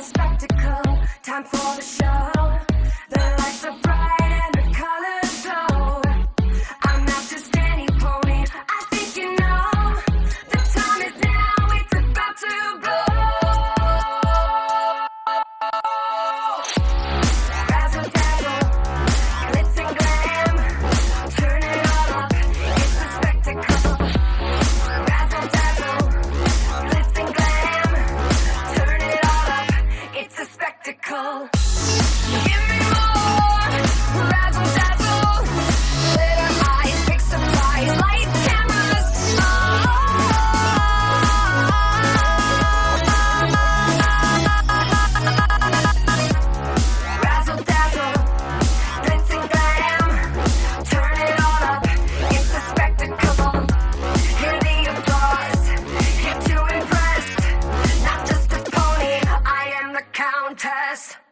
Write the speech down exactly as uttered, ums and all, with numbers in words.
spectacle, time for the show. The lights are bright and the colors glow. I'm not just any pony, I think you know. The time is now, it's about to blow. Razzle dazzle, glitz and glam, turn it all up, it's a spectacle. Razzle dazzle, glitz and glam, turn it all up, it's a spectacle. Give me more, razzle dazzle, glitter eyes, big surprise, lights, cameras, razzle dazzle, glitz and glam, turn it all up, it's a spectacle. Hear the applause, here to impress, not just a pony, I am the countess.